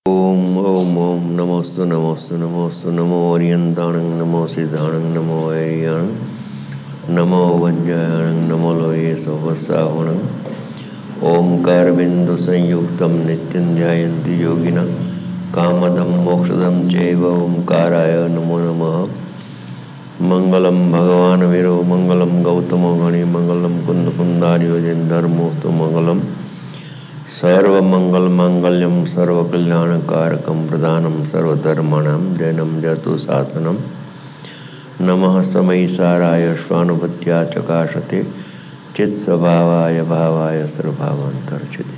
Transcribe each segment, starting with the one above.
ओम ओम ओम नमोस्तु नमोस्तु नमोस्तु नमो ओरियंताणं नमो सिद्धाणं नमो ऐरियाणं नमो वज्रायणं नमो लोये सहस्रावणं ओंकारबिंदु संयुक्तं नित्यं ध्यायन्ति योगिनः कामदं मोक्षदं चैव ओंकाराय नमो नमः। मंगलम भगवान वीरो मंगलम गौतमो गणि मंगलम कुंद कुंदार्यो जन धर्मोस्तु मंगलम सर्वमंगल मांगल्यम सर्वकल्याणकारकम प्रदानम सर्वधर्माणां जैनम जयतु शासनम नमः समयिसाराय स्वानुभूत्या चकाशते चित्स्वभावाय भावाय सर्वभावांतर्चिते।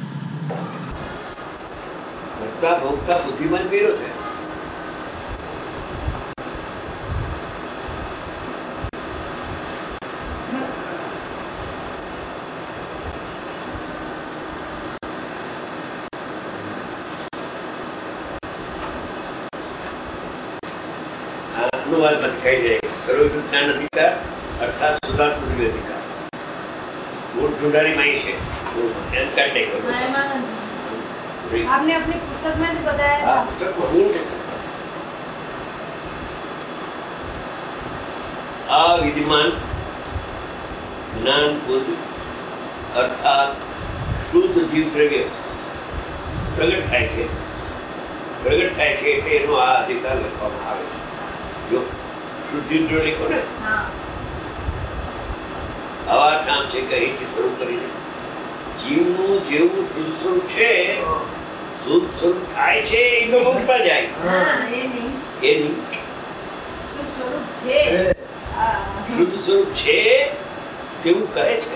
કરતા ભોગતા બુદ્ધિમાન કર્યો છે. અનુવાદમાં કહી જાય સર્વજ્ઞાન અધિકાર અર્થાત શુદ્ધાત્મક અધિકાર. મૂળ જુડાની માઈ છે. એમ કાઢી आपने अपनी पुस्तक में से बताया था. આ વિદ્યમાન જ્ઞાન બુદ્ધ અર્થાત શુદ્ધ જીવ દ્રવ્ય પ્રગટ થાય છે. પ્રગટ થાય છે એટલે એનો આ અધિકાર લખવામાં આવે છે. જો શુદ્ધ જીવ દ્રવ્ય લખો ને આવા કામ છે કે અહીંથી શરૂ કરીને જીવનું જેવું શુદ્ધ સ્વરૂપ છે, શુદ્ધ સ્વરૂપ થાય છે એ તો મોક્ષમાં જાય. એ નહીં શુદ્ધ સ્વરૂપ છે, શુદ્ધ સ્વરૂપ છે તેવું કહે છે.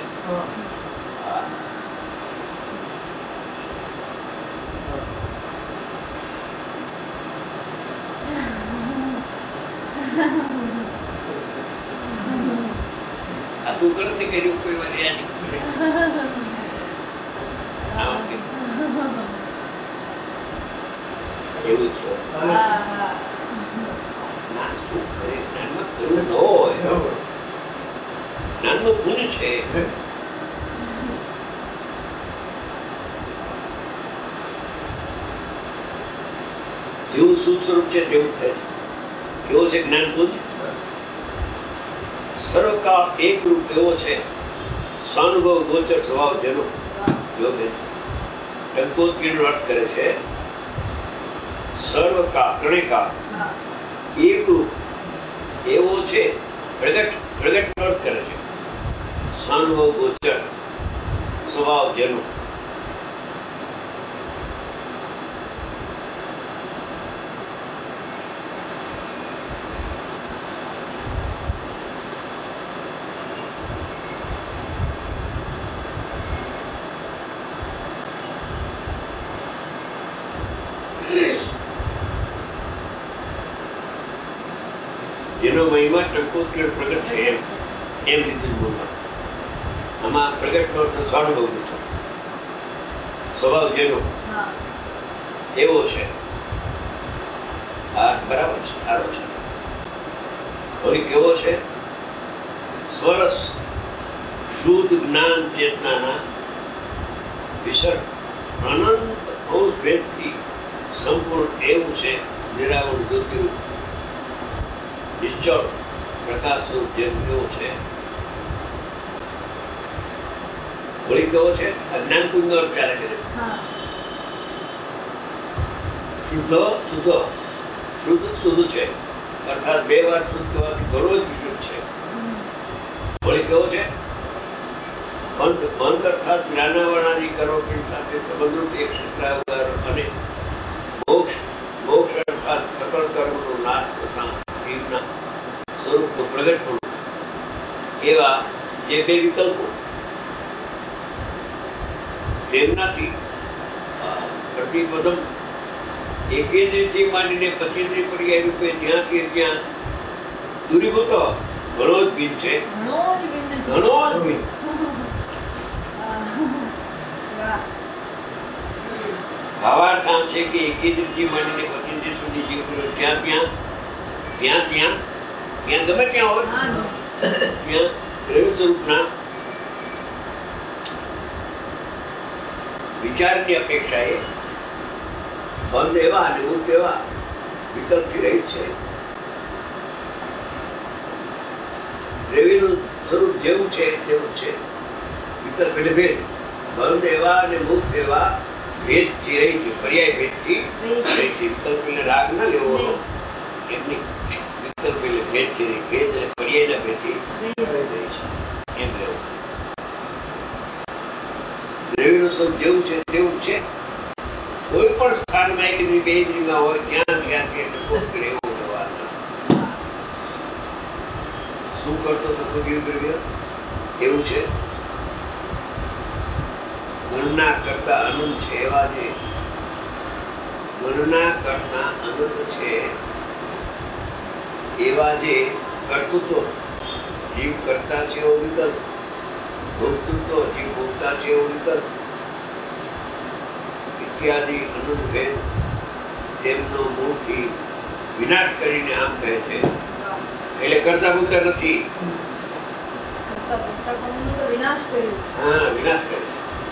આ તું કરતી કર્યું કોઈ વાર યાદ એવું છે. જ્ઞાન શું કરે? જ્ઞાનમાં કરવું ન હોય. જ્ઞાનનું પુણ્ય છે. એવું શુદ્ધ સ્વરૂપ છે તેવું કહે છે. કેવો છે જ્ઞાન પુણ્ય? સર્વકાળ એક રૂપ એવો છે, સ્વાનુભવ ગોચર સ્વભાવ જેનો યોગ ટંકોત્રીનો અર્થ કરે છે. સર્વકાળ ત્રણેય કાળ એક રૂપ એવો છે, પ્રગટ પ્રગટ અર્થ કરે છે. સ્વાનુભવ ગોચર સ્વભાવ જેનો જેનો મહિમા ટંકોત્રી પ્રગટ છે એમ રીતે બોલવા. આમાં પ્રગટ નો અર્થ સ્વાનુભવ છે. સ્વભાવ જેનો એવો છે. આ બરાબર છે, સારો છે. હવે કેવો છે? સ્વરસ શુદ્ધ જ્ઞાન ચેતનાના વિસર્ગ અનંત અંશ ભેદથી સંપૂર્ણ એવું છે. નિરાવરણ જ્યોતિરૂપ નિશ્ચળ પ્રકાશ જેમ કેવો છે. વળી કેવો છે? અજ્ઞાન પુણ્ય નો અર્થ ચાલે છે. શુદ્ધ શુદ્ધ શુદ્ધ શુદ્ધ છે અર્થાત બે વાર શુદ્ધ કહેવાથી ઘણો જ વિશુદ્ધ છે. વળી કેવો છે? બંધ બંધ અર્થાત જ્ઞાનાવરણાદી કર્મોની સાથે સંબંધરૂપ એક ક્ષેત્રાવતાર અને મોક્ષ મોક્ષ અર્થાત સકળ કર્મનો નાશ થતા જીવના સ્વરૂપનું પ્રગટપણું એવા જે બે વિકલ્પો તેમનાથી પ્રતિપદમ એકેન્દ્રિયથી માંડીને પચેન્દ્રિય પર્યાય રૂપે જ્યાંથી ત્યાં દૂરીભૂત ઘણો જ ભિન્ન છે. ઘણો જ ભિન્ન. ભાવાર્થ આમ છે કે એકેન્દ્રિયથી માંડીને પચેન્દ્રિય સુધી જીવ જ્યાં ત્યાં ત્યાં ત્યાં ત્યાં ગમે ત્યાં હોય ત્યાં દ્રવ્ય સ્વરૂપના વિચારની અપેક્ષાએ બંધ એવા અને મુક્ત એવા વિકલ્પથી રહિત છે. દ્રવ્યનું સ્વરૂપ જેવું છે તેવું છે. વિકલ્પ એટલે ભેદ. બંધ એવા અને મુક્ત એવા ભેદથી રહી છે. પર્યાય ભેદથી રહી છે. વિકલ્પ એટલે રાગ ના લેવો એમની વિકલ્પ એટલે ભેદથી રહી. ભેદ એટલે પર્યાયના ભેદથી રહી છે એમ લેવું. દ્રવ્યનું સ્વરૂપ જેવું છે તેવું છે. કોઈ પણ સ્થાનમાં એક ઇન્દ્રિય બે ઇન્દ્રિયમાં હોય ત્યાં ત્યાંથી સંકોચ કરે એવો વ્યવહાર નથી. શું કરતો થતો ગયું દ્રવ્ય એવું છે. ગણના કરતા અનંત છે એવા જે ગણના કરતા અનંત છે એવા જે કર્તૃત્વ જીવ કરતા છે એવો વિકલ્પ, ભોક્તૃત્વ જીવ ભોગતા છે એવો વિકલ્પ ઇત્યાદિ અનંત ભેદ તેમનો મૂળથી વિનાશ કરીને આમ કહે છે. એટલે કરતા ભોગતા નથી. વિનાશ કર્યું. હા, વિનાશ કરે છે.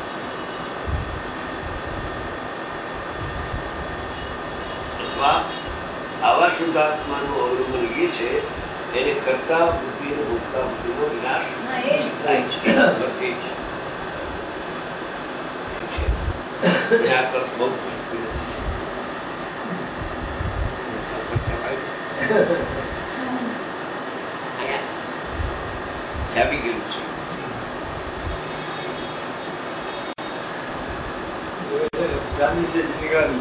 અથવા આવા શુદ્ધાત્માનું અવલંબન લઈએ છે એને કરતા બુદ્ધિ અને ભોગતા બુદ્ધિનો વિનાશ થાય છે. બધે જ. આ અર્થ બહુ મુશ્કેલ છે. જામી ગયેલું છે. જામી છે જીવન.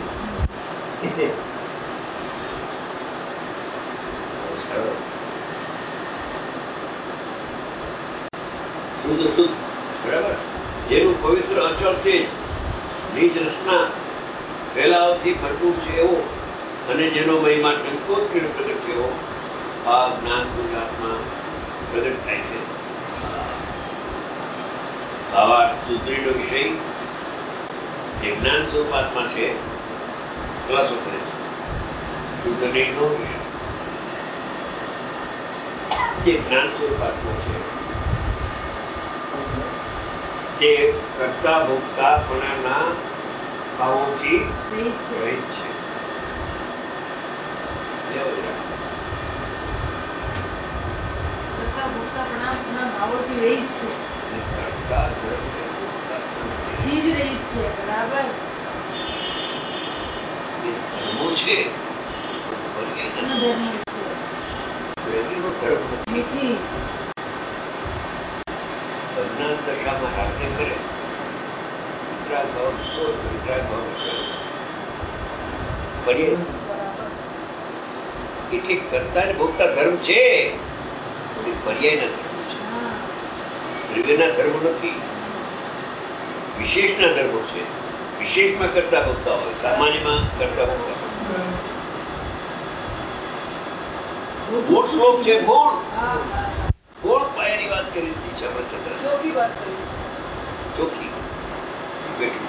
શુદ્ધ શુદ્ધ બરાબર. જેનું પવિત્ર અચળ તેજ નિજ રસના ફેલાવથી ભરપૂર છે એવો અને જેનો મહિમા સંકોચ પ્રગટ થયો આ જ્ઞાન ગુજરાતમાં પ્રગટ થાય છે. આવા સુધરીનો વિષય જે જ્ઞાન સ્વરૂપાત્મા છે ખુલાસો કરે છે. સુધરીનો વિષય જે જ્ઞાન સ્વરૂપાત્મા છે તે કરતા ભોગતાપણાના ભાવોથી રહિત છે. ભાવોથી રહિત છે. કરતા ધર્મ થી જ રહિત છે. બરાબર. એ ધર્મો છે ધર્મ છે એનો ધર્મ નથી. નથી. અજ્ઞાન દશામાં રાજ્ય કરે વિતરાગ ભાવ વિતરાગ ભાવ એટલે કરતા ને ભોગતા ધર્મ છે પણ એ પર્યાયના ધર્મ છે. દ્રવ્યના ધર્મ નથી. વિશેષના ધર્મો છે. વિશેષમાં કરતા ભોગતા હોય, સામાન્યમાં કરતા ભોગતા હોય. મૂળ શ્લોક છે. મૂળ મૂળ પાયાની વાત કરી દીધી છે આપણે ચંદ્ર. ચોખ્ખી વાત કરી છે. ચોખ્ખી બેઠું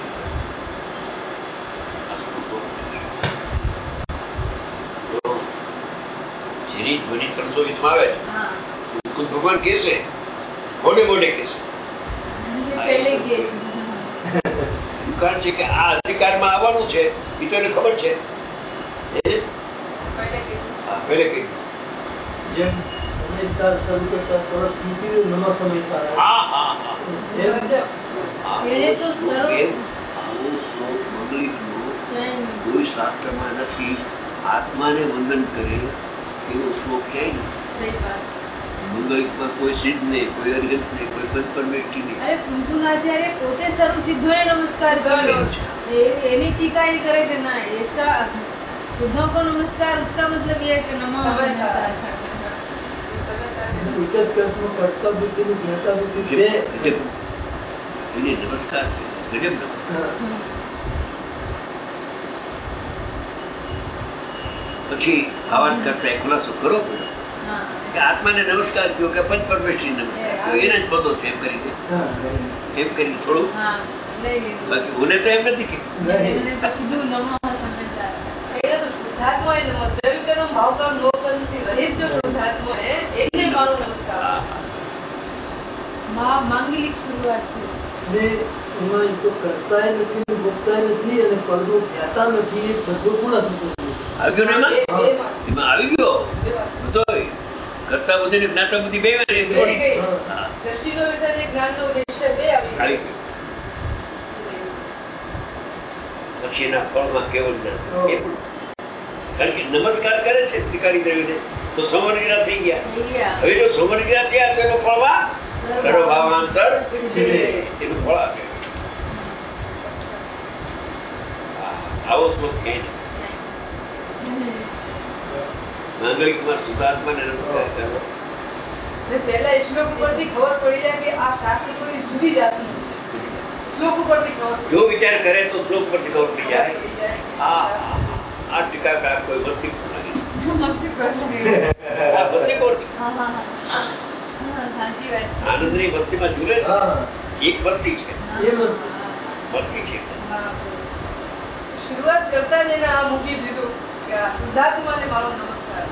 જેની ધ્વનિ 320 માં આવે મુકુદ ભગવાન કે છે મોઢે મોઢે કે છે. કારણ છે કે આ અધિકારમાં આવવાનું છે એ તો એને ખબર છે. પહેલે કહી જેમ સમયસાર શરૂ કરતા પરસ મૂકી દે નવા સમયસાર આવે. હા હા હા એને તો સર્વ આવો શ્લોક મંગલિકનો કોઈ શાસ્ત્રમાં નથી. આત્માને વંદન કરે એવો શ્લોક ક્યાંય નથી. સહી વાત. મંગલિકમાં કોઈ સિદ્ધ નહીં, કોઈ અરિહંત નહીં, કોઈ પંચપર વ્યક્તિ નહીં. અરે પુંતુનાચાર્ય પોતે સર્વ સિદ્ધોને નમસ્કાર કર્યો. એની ટીકા એ કરે કે ના इसका सिद्धों को नमस्कार उसका मतलब ये है कि नमो समयसार. એક જ કસમાં કરતા બુદ્ધિ ને જ્ઞાતા બુદ્ધિ બે એને નમસ્કાર છે. ગજબ નમસ્કાર. પછી આ વાત કરતા એ ખુલાસો કરો પડ્યો કે આત્માને નમસ્કાર કહ્યો કે પંચ પરમેશ્વરી નમસ્કાર કહ્યો એના જ પદો છે એમ કરીને થોડું બાકી મને તો એમ નથી કે સીધું નમો સમયસાર. એ તો શુદ્ધાત્મા એટલે મધ્યવિકરમ ભાવકામ લોકનથી રહિત જો શુદ્ધાત્મા હે એને મારો નમસ્કાર. માંગલિક શરૂઆત છે. ને એમાં એ તો કરતાય નથી ને ભોગતાય નથી અને પડદો જ્ઞાતા નથી, એ બધો ગુણ અસુતો આવી ગયો ને એમાં આવી ગયો બધોય. કરતા બુદ્ધિ ને જ્ઞાતા બુદ્ધિ બે હા દ્રષ્ટિનો વિષય અને જ્ઞાનનો વિષય બે આવી આવી ગયો. પછી એના ફળમાં કેવું જ્ઞાન એ પણ. કારણ કે નમસ્કાર કરે છે ત્રિકારી દ્રવ્યને તો સમર્ગીરા થઈ ગયા. હવે જો સમર્ગીરા થયા તો એનો ફળમાં સર્વભાવાંતર એનું ફળ આપે. આવો શ્લોક ક્યાંય નથી. માંગલિકમાં શુદ્ધાત્માને નમસ્કાર કરો. પહેલા શ્લોક ઉપરથી ખબર પડી જાય કે આ શાસ્ત્ર કોઈ જુદી જાતનું છે. શ્લોક ઉપરથી ખબર જો વિચાર કરે તો શ્લોક પરથી ખબર પડી જાય. આ ટીકાકાર કોઈ મસ્તી પર લાગે. મસ્તી પર લાગે. મસ્તી કોર છે. સાચી વાત છે. આનંદની મસ્તીમાં ઝૂલે છે. એક મસ્તી છે. એ મસ્તી છે. શરૂઆત કરતા જ એને આ મૂકી દીધું કે આ શુદ્ધાત્માને મારો નમસ્કાર.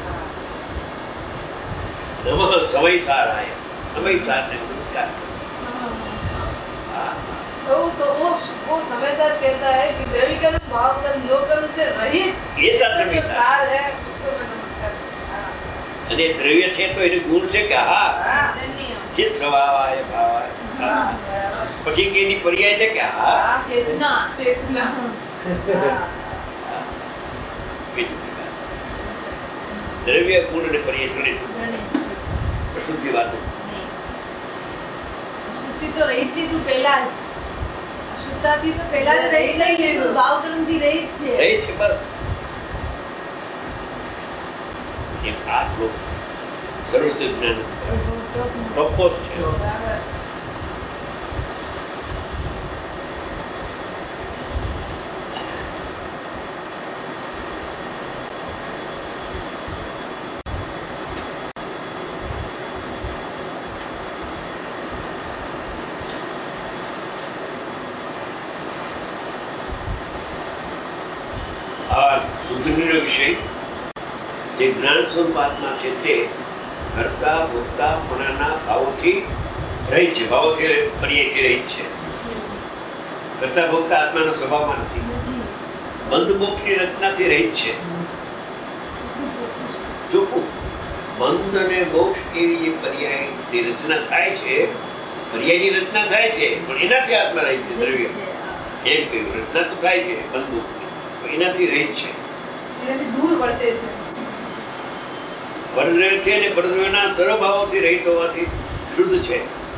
નમઃ સમય સારાય. સમય સારને નમસ્કાર. वो समय साथ कहता है कि द्रव्य कर्म भाव कर्म जो कर्म से रहित ये शास्त्र में सार है उसको मैं नमस्कार करता हूं. અને દ્રવ્ય છે તો એનું ગુણ છે કે હા જે સ્વભાવ આવે ભાવ આવે. પછી કે એની પર્યાય છે કે હા चेतना चेतना. દ્રવ્ય ગુણ અને પર્યાય ત્રણે અશુદ્ધિ વાતો. અશુદ્ધિ તો રહી જ લીધું પહેલા જ. અશુદ્ધાથી તો પહેલા જ રહી જ લીધું. ભાવ કર્મથી રહી જ છે. રહી છે બસ. એ આ શ્લોક સરળ જ્ઞાન તપોસ છે. શુદ્ધિનો વિષય જે જ્ઞાન સ્વરૂપ આત્મા છે તે કરતા ભોગતા પણાના ભાવોથી રહી છે. ભાવોથી પર્યાયથી રહી છે. કરતા ભોગતા આત્માના સ્વભાવમાં નથી. બંધ મોક્ષની રચનાથી રહી છે. ચોખ્ખું બંધ અને મોક્ષ એવી જે પર્યાયની રચના થાય છે, પર્યાયની રચના થાય છે પણ એનાથી આત્મા રહી છે. દ્રવ્ય એમ કહ્યું રચના તો થાય છે બંધ મોક્ષની, એનાથી રહી છે. દૂર વર્તે છે. પરદ્રવ્ય છે અને પરદ્રવ્યના સર્વભાવોથી રહિત હોવાથી શુદ્ધ છે.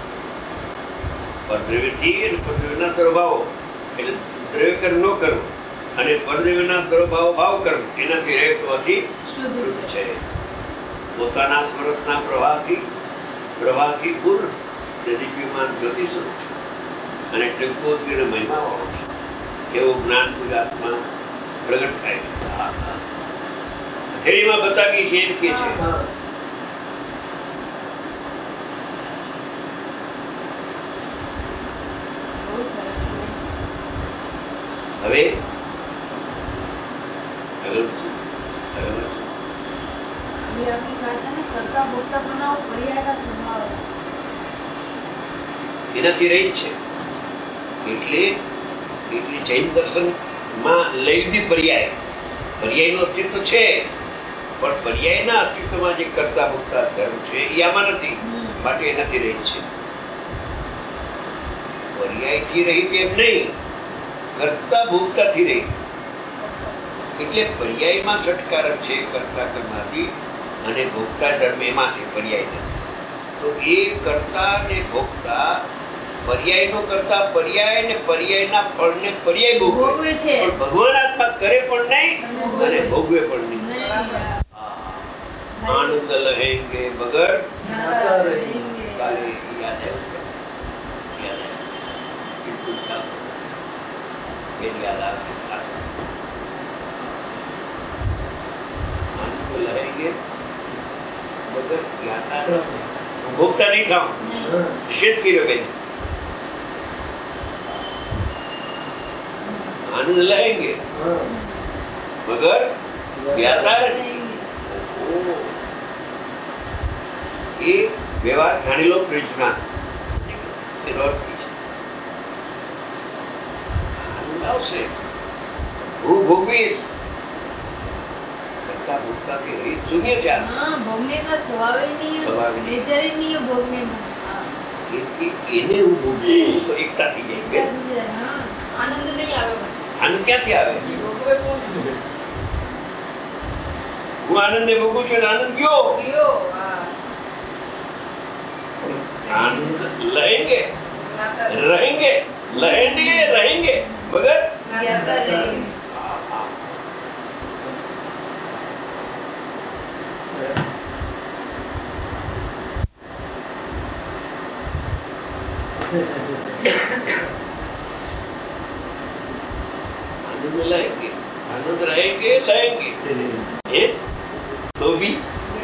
પરદ્રવ્યથી અને પરદ્રવ્યના સર્વભાવો એટલે દ્રવ્ય કર્મ નો કર્મ અને પરદ્રવ્યના સર્વભાવો ભાવ કર્મ એનાથી રહિત હોવાથી શુદ્ધ છે. પોતાના સ્વરસના પ્રવાહથી પૂર્ણ દીપ્યમાન જ્યોતિ સ્વરૂપ અને ટંકોત્રીનો મહિમા વાળો છે. એવો જ્ઞાન પૂજાત્મા પ્રગટ થાય છે. થેરીમાં બતાવી છે એમ કે છે. હવે એનાથી રહી છે. એટલે જૈન દર્શન માં લઈ લીધી પર્યાયનું અસ્તિત્વ છે પણ પર્યાયના અસ્તિત્વમાં જે કરતા ભોગતા ધર્મ છે એ આમાં નથી. માટે એનાથી રહી છે. પર્યાયથી રહી એમ નહીં, કરતા ભોગતાથી રહી. એટલે પર્યાયમાં ષટકારક છે. કરતા કર્માથી અને ભોગતા ધર્મ એમાં છે પર્યાય. તો એ કરતા ને ભોગતા પર્યાયનો કરતા પર્યાય ને પર્યાયના ફળને પર્યાય ભોગવે છે. પણ ભગવાન આત્મા કરે પણ નહીં અને ભોગવે પણ નહીં. આનંદ લહેંગે બગર કાલે યાદ આનંદ લહેંગે બગર જ્ઞાતા ભોગતા નહીં થાવ. નિષેધ કર્યો કે आनंद लाएंगे मगर ज्ञाता ये व्यवहार जानी लो प्रयोजना एनो अर्थ है. આવશે. હું ભોગવીશ કરતા ભોગતાથી રહિત શૂન્ય છે. હા, ભોગને કા સ્વભાવે નહીં, નેચર નહીં ભોગને. એને હું ભોગવું તો એકતા થઈ જાય. આનંદ નહીં આવે પછી. આનંદ ક્યાંથી આવે? હું આનંદ ને ભોગવું છું, આનંદ ગયો. आनंद लहेंगे रहेंगे लहेंगे रहेंगे मगर ज्ञाता नहीं. आनंद लहेंगे आनंद रहेंगे लहेंगे ये तो भी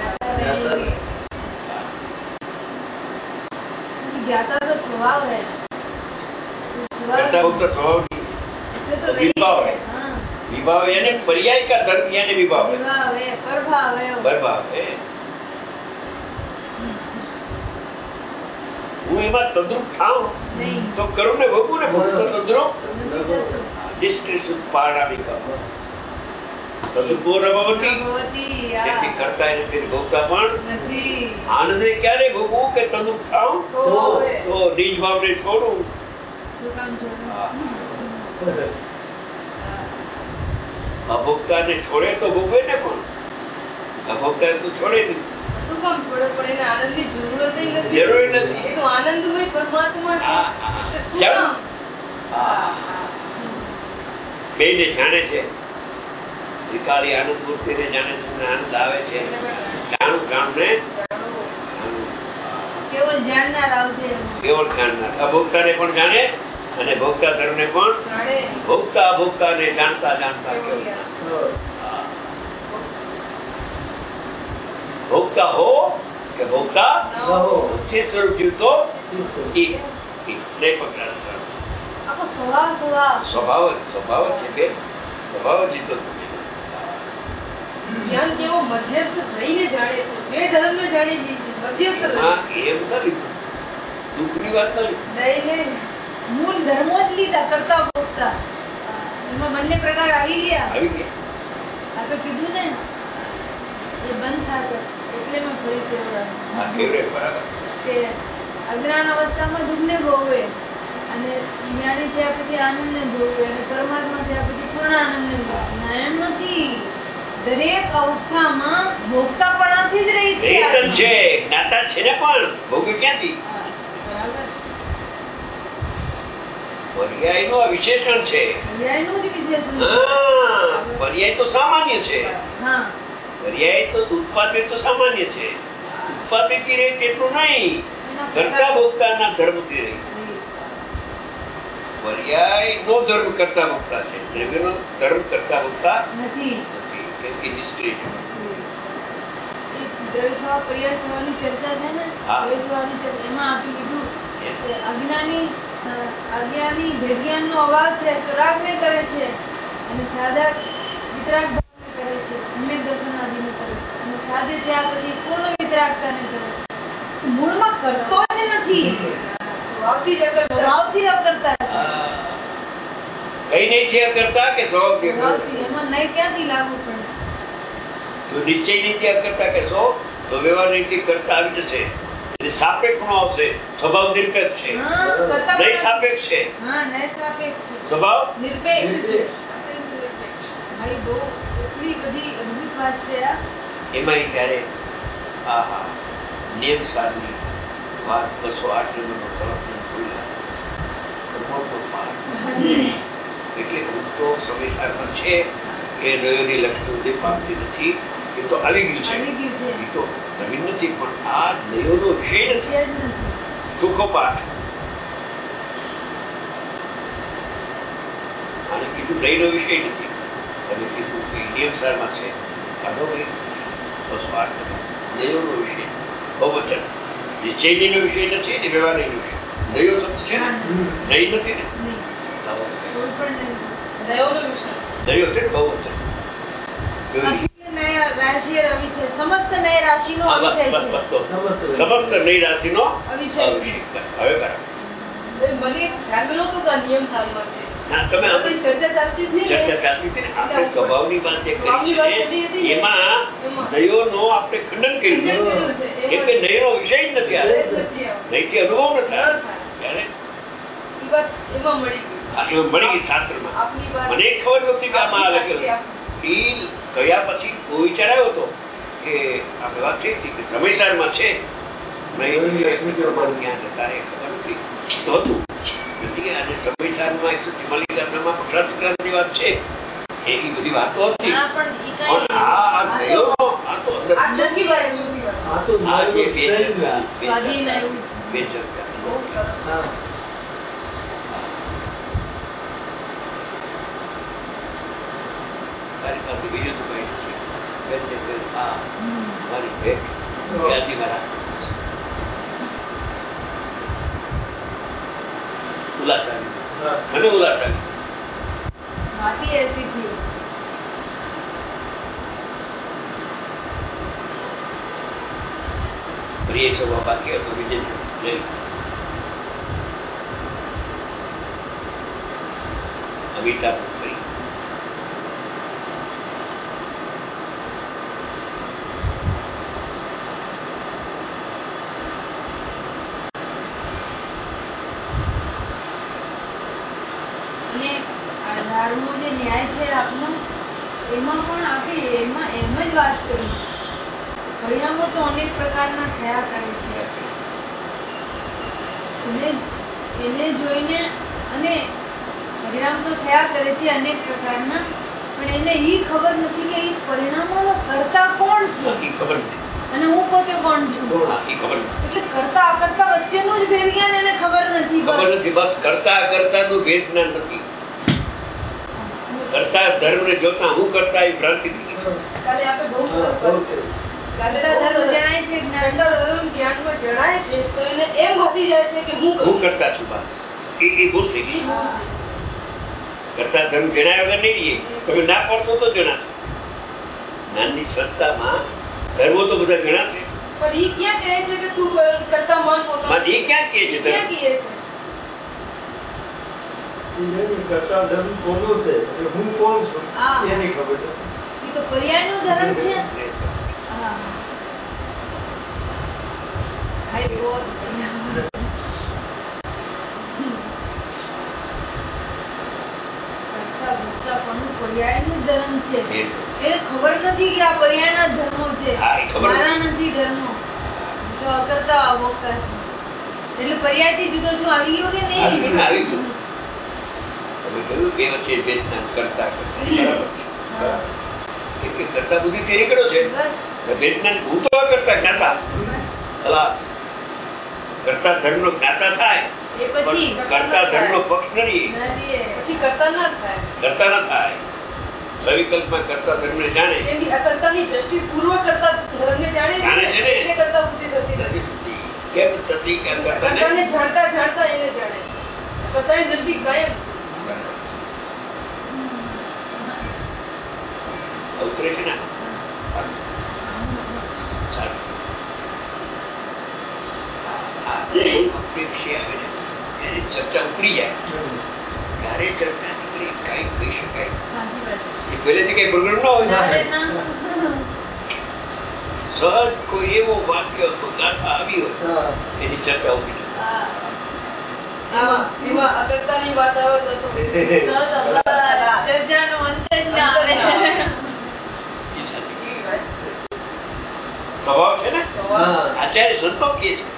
ज्ञाता तो स्वभाव है. करता भोक्ता स्वभाव नहीं, उसे तो विभाव है. हाँ, विभाव यानी पर्याय का धर्म यानी विभाव है. विभाव है, प्रभाव है. प्रभाव है. હું એમાં તદ્રુપ થાઉં नहीं તો કરું ને ભોગવું ને ભોગવું તો તદ્રુપ नहीं जातो. ડિસ્ક્રિપ્શન પારણાની કામ તદ્રુપો રમવતી ભગવતી, તેથી કરતા એને તેની ભોગતા પણ નથી. આનંદને ક્યારે ભોગવું કે તદ્રુપ થાઉં તો તો નિજ ભાવને છોડું. શું કામ છોડવું? અભોગતાને છોડે તો ભોગવે ને પણ અભોગતા તો છોડે નહીં. શું કામ છોડે? પણ એને આનંદની જરૂરત નથી. જરૂર નથી. એ તો આનંદમય પરમાત્મા છે. એટલે શું કેમ? કામ? બેને જાણે છે, ત્રિકાળી આનંદ મૂર્તિને જાણે છે અને આનંદ આવે છે. જાણું જાણને કેવળ જાણનાર આવશે એમાં. કેવળ જાણનાર અભોગતાને પણ જાણે અને ભોગતા ધર્મને પણ જાણે. ભોગતા અભોગતાને જાણતા જાણતા કેવળ કેવળ. જાણે. ભોગતા હો કે ભોગતા જે સ્વરૂપ જીવતો એ નહીં પકડાતો. આખો સ્વભાવ સ્વભાવ જ છે બેન, સ્વભાવ જ જીતો તમે. જ્ઞાન કેવો મધ્યસ્થ રહીને જાણે છે. બે ધર્મને જાણી લીધી, મધ્યસ્થ રહી. એમ ના લીધું, દુઃખની વાત ના લીધું. નહીં મૂળ ધર્મો જ લીધા, કરતા ભોગતા. એમાં બંને પ્રકાર આવી ગયા. આવી ગયા. આપણે કીધું ને એ બંધ થશે એટલે મેં ફરી કેવડાવ્યું. હા કેવડે બરાબર. કે અજ્ઞાન અવસ્થામાં દુઃખને ભોગવે અને જ્ઞાની થયા પછી આનંદને ભોગવે અને પરમાત્મા થયા પછી પૂર્ણ આનંદને ભોગવે. ના, એમ નથી. દરેક અવસ્થામાં ભોગતાપણાથી જ રહી છે. રહિત જ છે, જ્ઞાતા છે ને પણ ભોગવે ક્યાંથી? હા, બરાબર. પર્યાયનું આ વિશેષણ છે. પર્યાયનું જ વિશેષણ છે. હા, પર્યાય તો સામાન્ય છે. હા, પર્યાય તો ઉત્પાદિત તો સામાન્ય છે. ઉત્પાદિત રહે તેટલું નહીં, કરતા ભોગતાના ધર્મથી રહી. પર્યાય નો ધર્મ કરતા ભોગતા છે, દ્રવ્યનો ધર્મ કરતા ભોગતા નથી. કેમ કે નિષ્ક્રિય છે. દ્રવ્ય સ્વભાવ પર્યાય સ્વભાવની ચર્ચા છે ને, હા. દ્રવ્ય સ્વભાવની ચર્ચા એમાં આપી કીધું કે અજ્ઞાની ભેદજ્ઞાનનો અભાવ છે તો રાગને કરે છે અને સાધક વિતરાગ ભાવને કરે છે, સમ્યક દર્શન આદિને કરે છે અને સાધે થયા પછી પૂર્ણ વિતરાગતાને કરે છે. મૂળમાં કરતો જ નથી, સ્વભાવથી અકર્તા છે. કઈ નહીં થયા કરતા કે સ્વભાવથી સ્વભાવથી એમાં નહીં ક્યાંથી લાગુ પડે? જો નિશ્ચય નીતિ કરતા કહેશો તો વ્યવહાર નીતિ કરતા આવી જશે. એટલે સાપેક્ષ નો આવશે. સ્વભાવ નિરપેક્ષ છે, હા, કરતા નહીં સાપેક્ષ છે. હા, નહીં સાપેક્ષ છે. સ્વભાવ નિરપેક્ષ છે. અત્યંત નિરપેક્ષ. ભાઈ બહુ એટલી બધી અદ્ભુત વાત છે આ. એમાં ત્યારે આહા નિયમ સાધની વાત 208 નંબરનો તરફનો બોલ્યા પ્રમોદનો પાઠ. એટલે હું તો સમયસારમાં છે એ નયોની લક્ષ્મી ઉદય પામતી નથી. એ તો આવી ગયું આવી છે, ગયું છે. એ તો નવીન નથી, પણ આ નયોનો વિષય નથી. વિષય જ નથી. ચોખ્ખો પાઠ. આને કીધું નહીનો વિષય નથી, અને કીધું કે નિયમસારમાં છે. કાઢો ભાઈ 208 નયોનો વિષય બહુવચન. નિશ્ચયનો વિષય નથી ને વ્યવહારનો વિષય. નયો શબ્દ છે ને, નહીં નથી ને, નહીં. લાવો. કોઈ પણ નહીં. દયોનો વિષય. નયો છે ને બહુવચન. અખિલ નય રાશિ અવિષય. સમસ્ત નય રાશિનો હા, બસ, અવિષય બસ, છે. બસ, તો સમસ્ત નહીં રાશિનો અવિષય છે. અવિષય. હવે બરાબર. મને ખ્યાલ નહોતું કે આ નિયમ સારમાં છે. ના તમે આપણી ચર્ચા ચાલતી હતી ને, ચર્ચા ચાલતી હતી ને, આપણે સ્વભાવની વાત જે સ્વભાવની કરી વાત છે ચાલી હતી ને, એમાં નયોનો આપણે ખંડન કર્યું ખંડન કર્યું છે. કેમ કે નયોનો વિષય જ નથી આવે, નથી આવતું. નહીંથી અનુભવ ન થાય. ન થાય. ત્યારે ઈ વાત એમાં મળી ગઈ. એમાં મળી ગઈ શાસ્ત્રમાં. આપની વાત મને ખબર નહોતી કે આમાં આવે આપની કે સાક્ષી ઈ ગયા પછી કોઈ વિચાર આવ્યો હતો કે આપણે વાત થઈ હતી કે સમયસારમાં છે પ્રમાણ ક્યાં જતા એ ખબર નથી તો હતું નથી. અને સમયસારમાં 144 પક્ષા સંક્રાંતિ વાત છે એ બધી વાતો હતી. હા, પણ ઈ પણ કાંઈ આ નયોનો આ તો અંદર આ નથી વાત ઊંચી વાત. આ તો આ જે નયોનો બે વિષય જ ચર્ચા, નથી. સ્વાધીન આવ્યું છે. બે ચર્ચા બહુ સરસ. હા. મારી પાસે બીજું તો કઈ નથી. બેન ને કહ્યું, આ હમ. મારી ભેટ યાદી મારા ઉલ્લાસ આવી, હા. મને ઉલ્લાસ આવી. માથી એસી થયું. પ્રિય સભા બાકી હતો વિજય લઈ અમિતાભ કરી અને 18મો જે ન્યાય છે આપનો, એમાં પણ આપણે એમાં એમ જ વાત કરી. પરિણામો તો અનેક પ્રકારના થયા કરે છે. એને જોઈને અને પરિણામ તો થયા કરે છે અનેક પ્રકારના, પણ એને ઈ ખબર નથી કે ઈ પરિણામોનો કર્તા કોણ છે બાકી ખબર નથી. અને હું પોતે કોણ છું. બાકી ખબર નથી. એટલે કરતા અકર્તા વચ્ચેનું જ ભેદ જ્ઞાન એને ખબર નથી. ખબર બસ નથી. બસ કરતા કરતાનું ભેદ જ્ઞાન નથી. કરતા ધર્મને જોતા હું કરતા એ ભ્રાંતિ થઈ ગઈ. કાલે આપણે બહુ સરસ બહુ વાત સરસ. કાલે ધર્મ જણાય છે, જ્ઞાનના ધર્મ જ્ઞાનમાં જણાય છે તો એને એમ ભાસી જાય છે કે હું હું કરતા છું બસ. એ ભૂલ થઈ ગઈ. કરતા ધર્મ જણાય વગર નહીં રહીએ. તમે ના પડશો તો જણાશે. જ્ઞાનની સત્તામાં ધર્મો તો બધા જણાશે. પણ ઈ ક્યાં કહે છે કે તું કરતા મન પોતાનું માં એ ક્યાં કહે છે ઈ ક્યાં ધર્મ? કહે છે? એની કરતા ધર્મ કોનો છે અને હું કોણ છું હા. એની ખબર નથી. ઈ તો પર્યાયનો ધર્મ છે. હા. હાય બહુ કરતા ભોગતાપણું પર્યાયનું ધર્મ છે. એને ખબર નથી કે આ પર્યાયના ધર્મો છે. હા, એ ખબર મારા નથી ધર્મો. હું તો અકર્તા અભોગતા છું. એટલે પર્યાયથી જુદો છું આવી ગયો કે નહીં? આવી ગયું. તમે કહ્યું બે વચ્ચે ભેદ જ્ઞાન કરતા કરતા બરાબર છે. હા. કેમ કે કરતા બુદ્ધિ તે નીકળ્યો છે. બસ ભેદ જ્ઞાન હું તો કરતા જ્ઞાતા. બસ ખલાસ. કરતા ધર્મનો જ્ઞાતા થાય એ પછી પણ કરતા ધર્મનો પક્ષ ન રહીએ. પછી કરતા ના થાય. કરતા ન થાય. સવિકલ્પમાં કરતા ધર્મને જાણે તેની અકર્તાની દ્રષ્ટિ પૂર્વ કરતા ધર્મને જાણે છે જાણે છે ને. એટલે કરતા બુદ્ધિ થતી નથી નથી. થતી. કેમ થતી કે આ કરતાને અકર્તાને જાણતા જાણતા એને જાણે છે. અકર્તાની દ્રષ્ટિ ગાયબ છે. ઉતરે છે ને સારું. આ કોઈ વખતે વિષય આવે ને ત્યારે ચર્ચા ઉપડી જાય ત્યારે ચર્ચા નીકળે કાંઈ કહી શકાય. સાચી વાત છે. એ પહેલેથી કઈ પ્રોગ્રામ ન હોય. અરે ના. સહજ કોઈ એવો વાક્ય અથવા ગાથા આવી હોય હા. એની ચર્ચા ઉભી થાય. એમાં અકર્તાની વાત આવે તો ચર્ચાનો અંત જ ના આવે. એ સાચી વાત. સ્વભાવ છે ને હા. આચાર્ય સંતો કહે છે.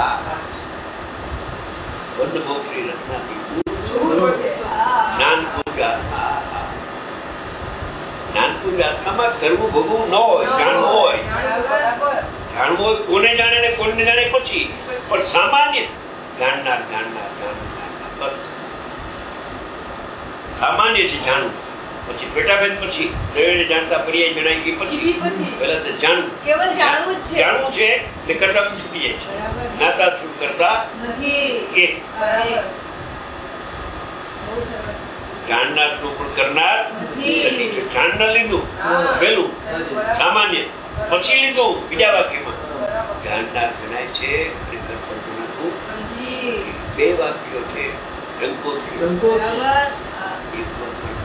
બંધ મોક્ષી રચનાથી જ્ઞાનપુંજ આત્મા. જ્ઞાનપુંજ આત્મામાં કરવું ભોગવું ન હોય, જાણવું હોય. જાણવું હોય કોને જાણે ને કોને જાણે પછી, પણ સામાન્ય જાણનાર જાણનાર જાણનાર બસ સામાન્ય છે જાણવું. પછી પેટાભેદ પછી દરેને જાણતા પર્યાય જણાય કે પછી પહેલા તો જાણવું. કેવલ જાણવું જ છે. જાણવું છે એટલે કરતા પણ છૂટી જાય છે. બરાબર. જ્ઞાતા છૂટ કરતા નથી. કે બરાબર. બહુ સરસ. જાણનાર તો પણ કરનાર નથી. નથી. જો જાણનાર લીધું હા. પેલું બરાબર. સામાન્ય, પછી લીધું બીજા વાક્યમાં બરાબર. જાણનાર જણાય છે ખરેખર પણ જણાતું નથી. બે વાક્યો છે. કંકોત્રી. કંકોત્રી. બરાબર.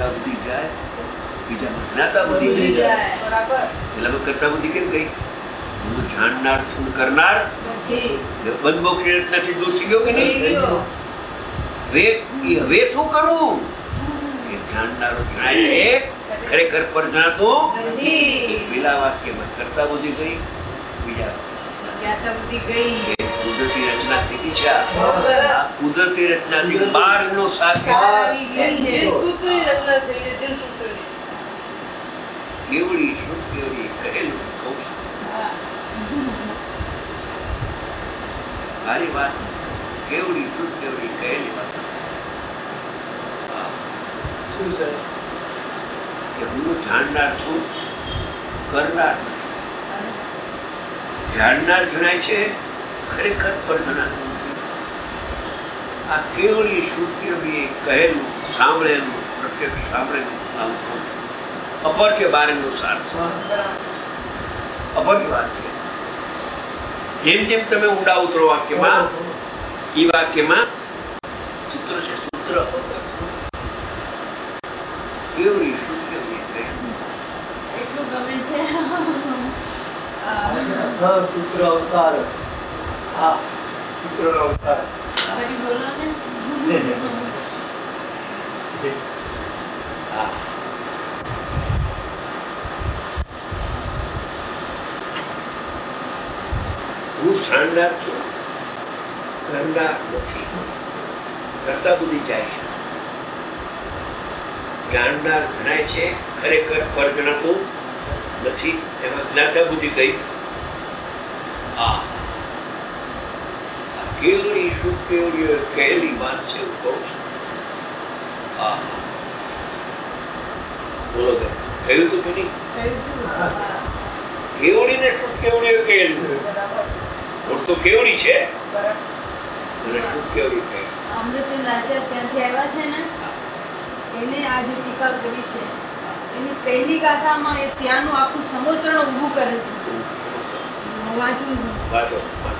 કરતા બુદ્ધિ જાય, બીજામાં જ્ઞાતા બુદ્ધિ નહીં જાય. બરાબર. એટલે અમે કરતા બુદ્ધિ કેમ કહી? હું જાણનાર છું, કરનાર બંધમોક્ષની રચનાથી દૂર થઈ ગયો કે નહીં? હવે શું કરું? એ જાણનારો જણાય છે, ખરેખર પર જણાતું પેલા વાક્યમાં કરતા બુદ્ધિ ગઈ, બીજા કુદરતી રચનાથી છે. આ કુદરતી રચનાથી બહારનો સાથ કેવડી શુદ્ધ કેવડી કહેલું કહું છું. મારી વાત કેવડી શુદ્ધ કેવડી કહેલી વાત શું છે? કે હું જાણનાર છું, કરનાર નથી. જાણનાર જણાય છે, ખરેખર પર જણાતું નથી. આ કેવડી શુદ્ધ કેવડી કહેલું સાંભળેલું પ્રત્યક્ષ સાંભળેલું અપર કે બારેનું સાર છે. અપરની વાત છે. જેમ જેમ તમે ઊંડા ઉતરો વાક્યમાં, એ વાક્યમાં સૂત્ર છે, સૂત્ર કેવડી શુદ્ધ કેવડી એટલું ગમે છે. સૂત્ર અવતાર. હા, સૂત્ર અવતાર. ફરી બોલો ને. હું જાણનાર છું, કરનાર નથી. કરતા બુદ્ધિ જાય છે. જાણનાર જણાય છે, ખરેખર પર જણાતું નથી. એમાં જ્ઞાતા બુદ્ધિ ગઈ. કેવડી શુદ્ધ કેવડી કહેલી વાત છે, હું કહું છું. બોલો કે કહ્યું તું કે નહીં? કેવડી ને શુદ્ધ કેવડી કહેલું. તો કેવડી છે અને શુદ્ધ કેવડી કહે. અમૃતચંદ આચાર્ય ત્યાંથી આવ્યા છે ને, એને આ જે ટીકા કરી છે, એની પહેલી ગાથામાં એ ત્યાંનું આખું સમોસણ ઊભું કરે છે. વાંચવું વાંચો.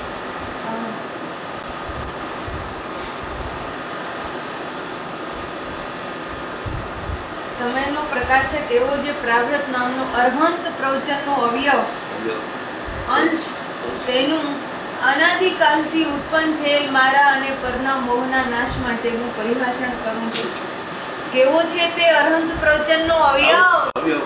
સમયનો પ્રકાશક એવો જે પ્રાવૃત નામનો અર્હંત પ્રવચનનો અવયવ અંશ, તેનું અનાદિકાલથી ઉત્પન્ન થયેલ મારા અને પરના મોહના નાશ માટે હું પરિભાષણ કરું છું. કેવો છે તે અર્હંત પ્રવચનનો અવયવ?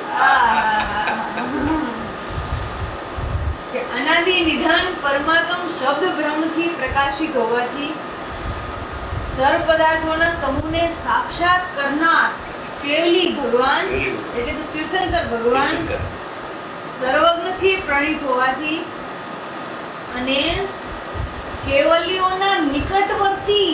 કે અનાદિ નિધન પરમાગમ શબ્દ બ્રહ્મથી પ્રકાશિત હોવાથી સર્વ પદાર્થોના સમૂહને સાક્ષાત કરનાર કેવલી ભગવાન એટલે કે તીર્થંકર ભગવાન સર્વજ્ઞથી પ્રણીત હોવાથી અને કેવલીઓના નિકટવર્તી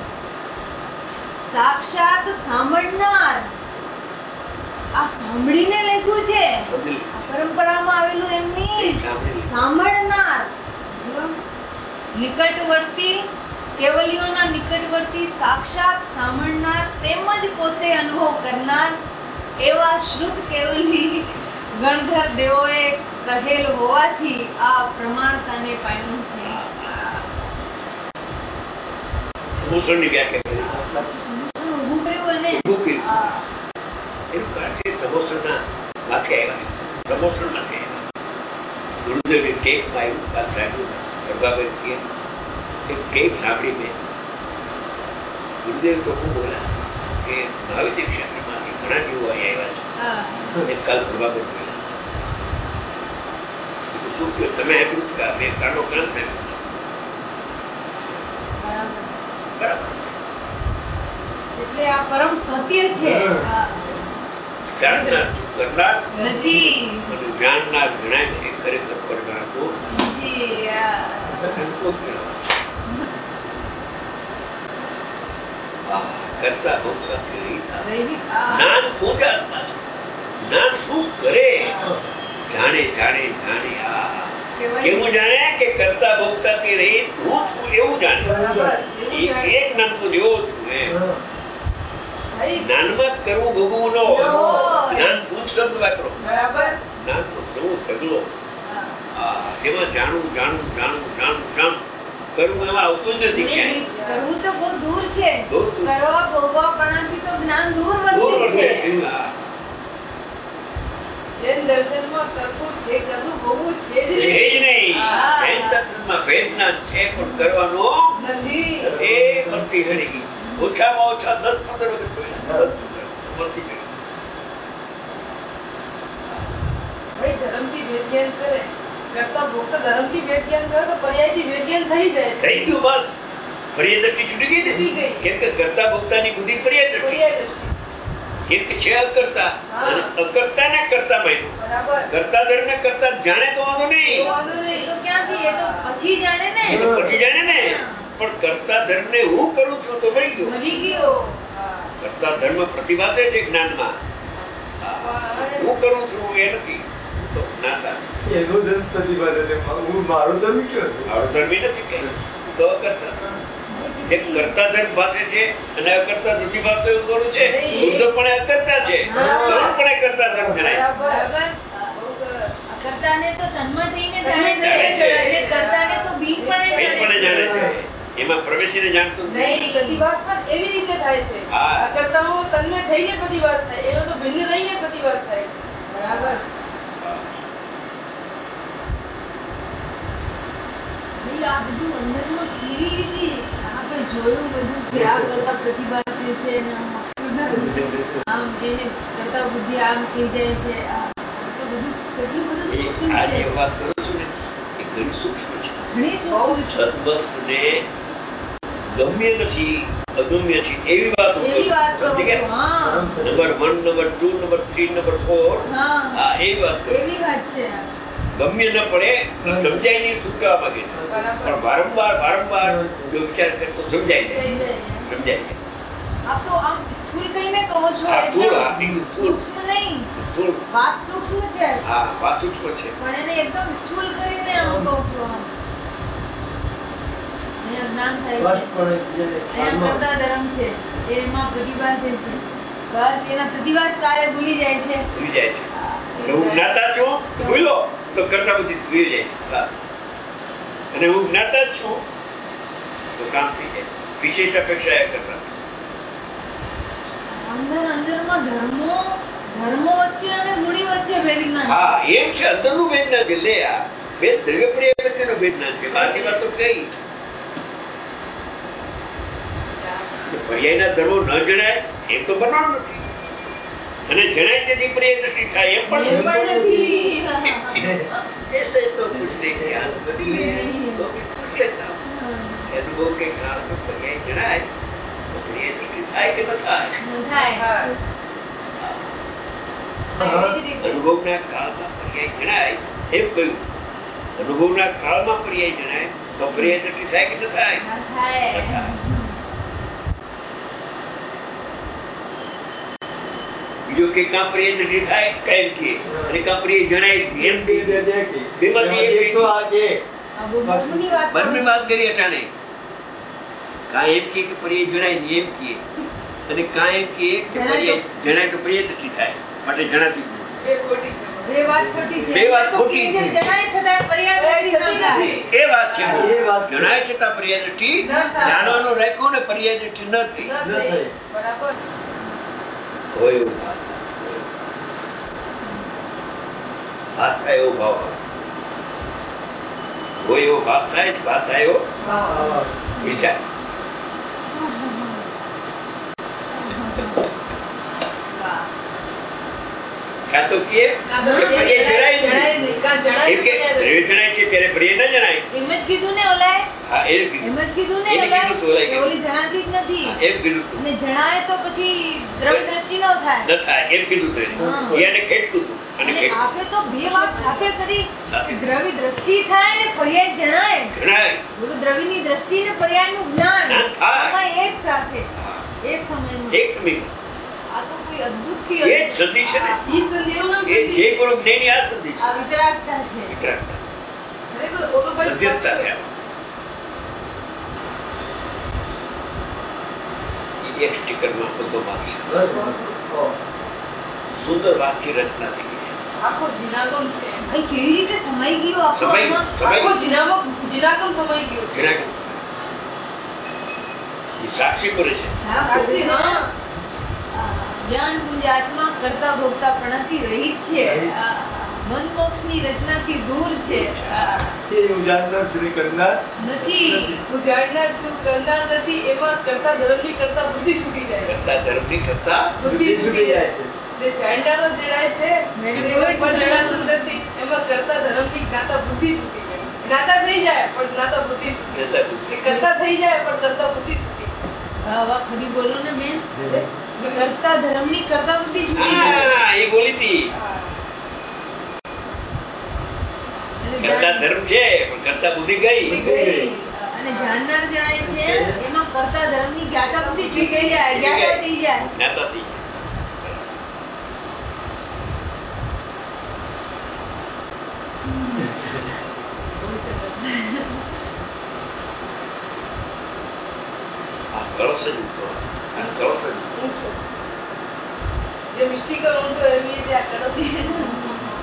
સાક્ષાત સાંભળનાર, આ સાંભળીને લખ્યું છે, આ પરંપરામાં આવેલું એમની સાંભળનાર, નિકટવર્તી કેવલીઓના નિકટવર્તી સાક્ષાત સાંભળનાર તેમજ પોતે અનુભવ કરનાર એવા શુદ્ધ કેવલી ગણધર દેવોએ કહેલ હોવાથી આ પ્રમાણતાને પામ્યું છે. સમોસણની વ્યાખ્યા સમોસણ ઊભું કર્યું અને એનું કારણ છે સમોસણના માથે આવ્યા છે. સમોસણ માથે ગુરુદેવે ટેપમાં આવ્યું આ સાહેબનું ગરબાબેન કે ટેપ સાંભળીને ગુરુદેવ ચોખ્ખું બોલ્યા કે મહાવિદ્ય ક્ષેત્રમાંથી ઘણા જીવો અહીં આવ્યા છે. કાલ ગરબાબેન બોલ્યા શું કહ્યું તમે આપ્યું કે મેં કાનો કાન આપ્યું. બરાબર. એટલે આ પરમ સત્ય છે. જાણનાર કરનાર નથી અને જાણનાર જણાય છે, ખરેખર પર જણાતો કરતા ભોગતાથી જ્ઞાન પૂજાતા જ્ઞાન શું કરે? જાણે જાણે જાણે કેવું જાણે કે કરતા ભોગતાથી રહિત હું છું એવું જાણે. એ જ્ઞાન તો જેવો છું એમ. જ્ઞાનમાં કરવું ભોગવું ન હોય. જ્ઞાન પૂજ શબ્દ વાપરો. જ્ઞાન તો કરવું ઢગલો. એમાં જાણવું જાણવું જાણવું જાણવું જાણવું કરવું એમાં આવતું જ નથી ક્યાંય. કરવું તો બહુ દૂર છે. બહુ દૂર. કરવા ભોગવા પ્રણામથી તો જ્ઞાન દૂર દૂર વધે વધે છે. છે. હા. જૈન દર્શનમાં કરવું છે, કરવું ભોગવું છે જ છે જ નહીં. હા. જૈન દર્શનમાં વેદના છે પણ કરવાનો નથી. એ મસ્તી કરી ગઈ. ઓછામાં ઓછા 10-15 વખત બોલ્યા. 10-15 મસ્તી કરી. ભાઈ ધર્મથી વેદ્યાન કરે કરતા ભોગતા ધર્મથી વેદ્યાન કરે તો પર્યાયથી વેદ્યાન થઈ જાય છે. થઈ ગયું બસ. પર્યાય દ્રષ્ટિ છૂટી ગઈ છૂટી ને. ગઈ. કેમ કે કરતા ભોગતાની બુદ્ધિ પર્યાય દ્રષ્ટિ. પર્યાય દ્રષ્ટિ. કેમ કે છે અકર્તા. હા. અને અકર્તાને કર્તા માન્યું. બરાબર. કરતા ધર્મને કરતા જાણે તો વાંધો નહીં. એ વાંધો નહીં. તો ક્યાંથી? એ તો પછી જાણે ને. એ તો પછી જાણે ને. પણ કરતા ધર્મને હું કરું છું તો મરી ગયો. મરી ગયો. કરતા ધર્મ પ્રતિભાસે છે જ્ઞાનમાં. હું કરું છું એ નથી. તો જ્ઞાતા. એનો ધર્મ પ્રતિભા છે. હું મારો ધર્મ કયો છે? મારો ધર્મી નથી કે. તો અકર્તા. જે કરતા ધર્મ પાસે છે અને અકર્તા નથી ભાવતો એવું કરું છે. બુદ્ધ પણ અકર્તા છે. ધર્મ પણ કરતા ધર્મ ગણાય. બરાબર. બહુ સરસ. અકર્તાને તો તન્મય થઈને જાણે જાણે છે. છે. અને કર્તાને તો બીજપણે એ પણ જાણે જાણે છે. છે. એમાં પ્રવેશીને જાણતું જ નહીં, નથી. પ્રતિભાસ પણ એવી રીતે થાય છે. હા. અકર્તામાં તન્મય થઈને પ્રતિભાસ થાય. એનો તો ભિન્ન રહીને પ્રતિભાસ થાય છે. બરાબર. આ બધું અંદરમાં કેવી રીતે આપણે જોયું બધું કે આ કરતા પ્રતિભાસે છે ને આમ એને કરતા બુદ્ધિ આમ થઈ જાય છે. આ તો બધું કેટલું બધું સૂક્ષ્મ આ છે. જે વાત કરું છું ને એ ઘણી સૂક્ષ્મ છે. ઘણી સૂક્ષ્મ છે. સદબસને ગમ્ય નથી, અગમ્ય છે એવી વાત હું એવી વાત કરું છું. કરો છો. હા. Number 1, number 2, number 3, number 4. હા. હા, એવી વાત કરું. એવી વાત છે. ગમ્ય ન પડે સમજાય નહીં શું કહેવા માંગે છે. બરાબર. પણ વારંવાર જો વિચાર કરતો સમજાય થઈ જાય. જાય. સમજાય જાય. આપ તો આમ સ્થૂળ કહીને કહો છો. હા, સ્થૂળ, હા, એકદમ એકદમ સ્થૂળ. સૂક્ષ્મ નહીં. થોડું. વાત સૂક્ષ્મ છે. હા, વાત સૂક્ષ્મ છે. પણ એને એકદમ સ્થૂળ કરીને આમ કહો છો. આમ અહીંયા જ્ઞાન થાય છે. અહીંયા કરતા ધર્મ છે. એમાં પ્રતિભાસે છે. બસ એના પ્રતિભાસ કાળે ભૂલી જાય છે. ભૂલી જાય છે. એટલે હું જ્ઞાતા છું તો ભૂલો તો કરતા બધી ભૂલી જાય છે. બસ. અને હું જ્ઞાતા જ છું તો કામ થઈ જાય. વિશેષ અપેક્ષા એ કરતા. અંદરમાં ધર્મો વચ્ચે અને ગુણી વચ્ચે ભેદ જ્ઞાન છે. હા, એમ છે. અંદરનું વેદના છે. લે આ ભેદ દ્રવ્ય પર્યાય વચ્ચેનો વેદના છે. બહારની વાત તો કઈ પર્યાયના ધર્મો ન જણાય એમ તો બનાવ નથી. અને જણાય તેથી પર્યાય દ્રષ્ટિ થાય એમ એ પણ પણ નથી. ऐसे तो कुछ नहीं ज्ञान बनी है तो भी कुछ लेता हूँ अनुभव के काल में पर्याय जनाए तो पर्याय दृष्टि થાય કે ન થાય. થાય. અનુભવના કાળમાં પર્યાય જણાય એમ કહ્યું. અનુભવના કાળમાં પર્યાય જણાય તો પર્યાય દૃષ્ટિ થાય કે ન થાય. ના થાય. ન થાય. બીજો કે કાં પર્યાય દૃષ્ટિ થાય કાંઈ કે અને કાં પર્યાય જણાય એમ કે બેમાંથી એક તો આ કે આ બહુ મોટી વાત કરો બંને છો. વાત કરી અટાણે. કાં એમ કે પર્યાય જણાય ને એમ કે અને કાં એમ કે પર્યાય જણાય તો પર્યાય દૃષ્ટિ થાય માટે જણાતી જ નથી. બે ખોટી છે. બે વાત ખોટી છે. બે વાત તો ખોટી કે જે છે. જણાય છતાં પર્યાય દ્રષ્ટિ ન થાય. એ વાત છે. એ વાત છે. જણાય છતાં પર્યાય દૃષ્ટિ ન થાય. જાણવાનું રાખ્યું ને પર્યાય દૃષ્ટિ ન થઈ. ન ન થાય. થાય. બરાબર. હોય એવું વાત થાય એવો ભાવ આવે. હોય એવો ભાવ થાય ભાત થાય એવો વિચાર. વાહ. કાં તો કે પર્યાય જણાય જ જણાય નહીં. નહીં. કાં જણાય એમ તો કે પર્યાય દ્રવ્ય જણાય છે ત્યારે પર્યાય ન જણાય. એમ જ કીધું ને ઓલાએ. હા, એમ કીધું. જ કીધું ને એને ઓલાએ. કીધું તો ઓલાએ કે ઓલી જણાતી જ નથી. હા, એમ કીધું તું. અને જણાય તો પછી દ્રવ્ય દ્રષ્ટિ ન થાય. ન થાય એમ કીધું તું એને. હા. એને ખેંચતું તું અને અને ખેંચતું. આપણે તો બે વાત સાથે કરી સાથે. કે દ્રવ્ય દ્રષ્ટિ થાય ને પર્યાય જણાય. જણાય. બોલું દ્રવ્યની દ્રષ્ટિ ને પર્યાયનું જ્ઞાન જ્ઞાન થાય. સમય એક સાથે હા. એક સમયમાં. એક સમયમાં આ તો કોઈ અદ્ભુત થી એ જ સંધિ છે ને. ઈ સંધિનું નામ એ સંધિ. જે ગુરુ જ્ઞાની આ સંધિ છે. આ વિતરાગતા છે. વિતરાગતા. ખરેખર ઓલો ભાઈ મધ્યસ્થતા પક્ષ. છે. એ એક સ્ટીકરમાં બધો ભાગ છે. સુંદર વાક્ય રચના થઈ ગઈ છે. આખો જીનાગમ છે. ભાઈ કેવી રીતે સમાઈ ગયો આખો સમાઈ- આમાં? સમાઈ. આખો જીનાગમ સમાઈ ગયો છે. જણાય. એ સાક્ષી કરે છે. હા, સાક્ષી, હા. જ્ઞાન પુંજ આત્મા કરતા ભોગતા પ્રણતિ રહિત છે. મન મોક્ષની રચનાથી દૂર છે. એ હું જાણનાર છું ને કરનાર નથી. હું જાણનાર છું, કરનાર નથી. એમાં કરતા ધર્મની કરતા બુદ્ધિ છૂટી જાય છે. કરતા ધર્મની કરતા બુદ્ધિ છૂટી જાય છે. જે જાણનારો જડાય છે એને કોઈ પણ જડાતું નથી. એમાં કરતા ધર્મની જ્ઞાતા બુદ્ધિ છૂટી જાય. જ્ઞાતા થઈ જાય પણ જ્ઞાતા બુદ્ધિ છૂટી જાય. એ કરતા થઈ જાય પણ કરતા બુદ્ધિ છૂટી જાય. હા, વાહ, ખરી બોલો ને બેન. કરતા ધર્મની કરતા બુદ્ધિ છૂટી જાય. હા, એ બોલી હતી. કરતા ધર્મ છે પણ કરતા બુદ્ધિ ગઈ. અને જાણનાર જણાય છે એમાં કરતા ધર્મની જ્ઞાતા બુદ્ધિ છૂટી જાય. જ્ઞાતા થઈ જાય. જ્ઞાતા થઈ જાય. બહુ સરસ. આ કળશ જ ઊંચો. આ કળશ જ ઊંચો. જે મિસ્ટિકલ ઊંચો એવી રીતે આ કળશ.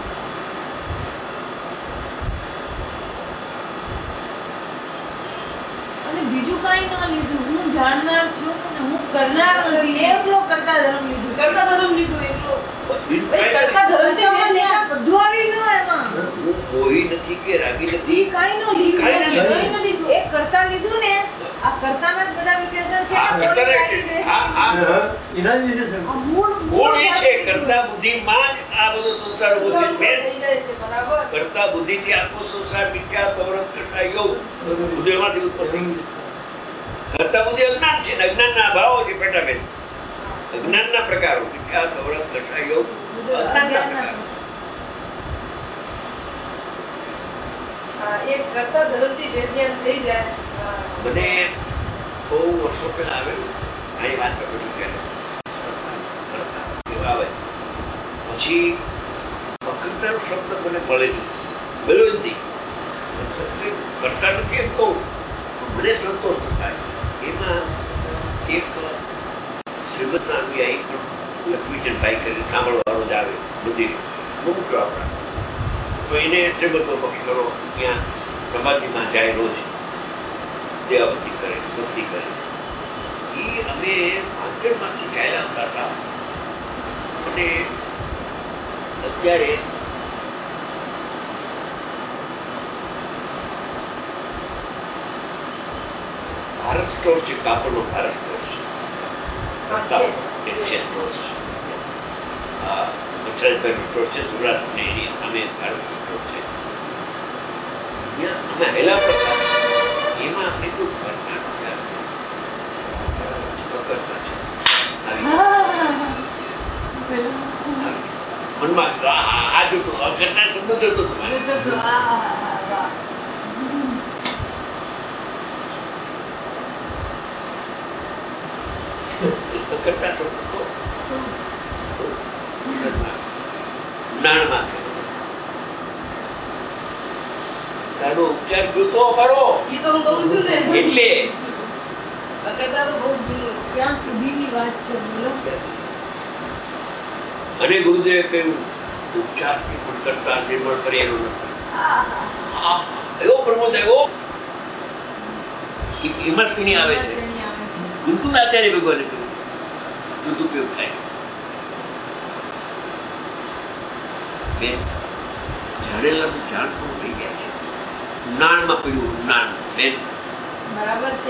અને બીજું કઈ ન લીધું. હું જાણનાર છું અને હું કરનાર નથી. એકલો કરતા ધર્મ લીધું. કરતા ધર્મ લીધું એકલો. બીજું ભાઈ, કાંઈ કરતા ધર્મથી લેવા બધું આવી ગયું એમાં. હું કોઈ નથી કે રાગી નથી. ઈ કાંઈ ન લીધું. કાંઈ ન લીધું. કાંઈ ન લીધું. એક કરતા લીધું ને, આ કરતાના જ બધા વિશેષણ છે. આ ને કરતા થોડી નથી. લાગી આ એના જ વિશેષણ આ મૂળ મૂળ એ છે. કરતા બુદ્ધિમાં જ આ બધો સંસાર ઉભો થયો છે. થઈ જાય છે. બરાબર. કરતા બુદ્ધિથી આત્મ સંસાર મિથ્યા કવરત કટાઈ ગયું. બધું એમાંથી ઉત્પત્તિ. કરતા બુદ્ધિ અજ્ઞાન છે ને અજ્ઞાનના અભાવો છે. પેટાબેન, અજ્ઞાનના પ્રકારો મિથ્યા કવરત કટાઈ ગયું. અજ્ઞાનના પ્રકારો. એક કરતા ધર્મથી વેદ્યાન થઈ જાય. મને બહુ વર્ષો પહેલા આવેલું અહીં વાત કરું ત્યારે આવે પછી અકર્તાનો શબ્દ મને મળે નહીં. મળ્યો જ નહીં. કરતા નથી એમ કહું, મને સંતોષ ન થાય. એમાં એક શ્રીમદના અનુયાયી પણ લક્ષ્મીચંદભાઈ કરીને સાંભળવાનો જ આવે મંદિરે બહુ ઊંચો આપણા. તો એને શ્રીમદનો ભક્ત કરો ત્યાં સમાધિમાં જાય રોજ દેવાભક્તિ કરે, ભક્તિ કરે. એ અમે માર્કેટમાંથી ચાલ્યા આવતા હતા અને અત્યારે ભારત સ્ટોર છે, કાપડનો ભારત સ્ટોર છે. વત્સરાજભાઈનો સ્ટોર છે સુરત ને એની અમે ભારત સ્ટોર છે. અમે હેલા પ્રકાર એમાં અમે તો કરતા છે. મનમાં આ જોતું કરતા શબ્દ જોતો તમારે કરતા શબ્દ તો નાણમાં તારો ઉપચાર જોતો કરો. ઈ તો હું કહું છું ને. એટલે કરતા તો બહુ જૂનું છે. ત્યાં સુધીની વાત છે. બોલો. અને ગુરુદેવે કહ્યું ઉપચારથી પણ કરતા નિર્મળ પર્યાયો નથી. એવો પ્રમોદ આવ્યો એમાં શ્રેણી આવે છે. બિલકુલ આચાર્ય ભગવાને કહ્યું સદુપયોગ થાય. બેન જાણેલાનું જાણ પણ થઈ જાય છે. નાણમાં પડ્યું નાણ બેન બરાબર છે.